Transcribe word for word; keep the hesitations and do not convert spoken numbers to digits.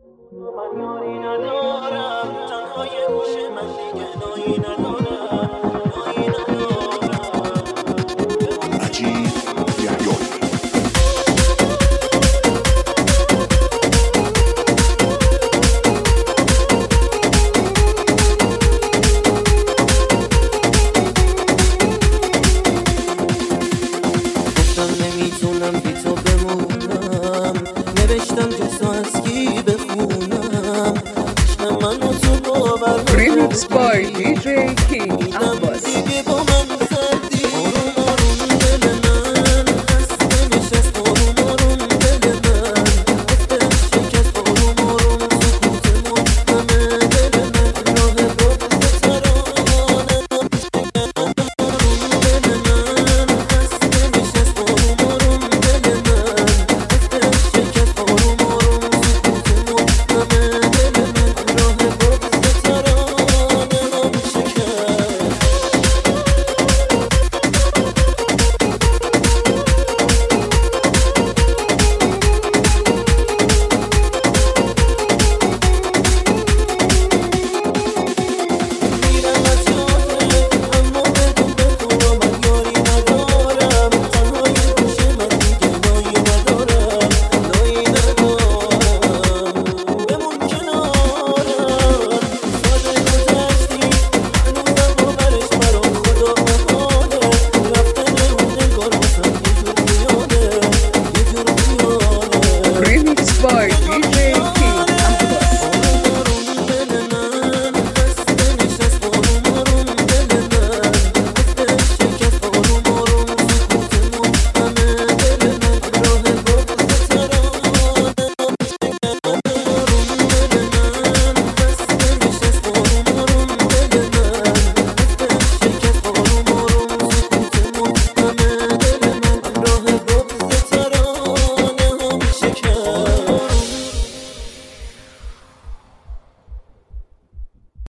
من یاری ندارم تنهای گوش من دیگه نایی ندارم نایی ندارم عجیب یحیی نمیتونم بی تو بمونم نوشتم جسو از کی بخونم عشق من و تو باور Remix by دی جی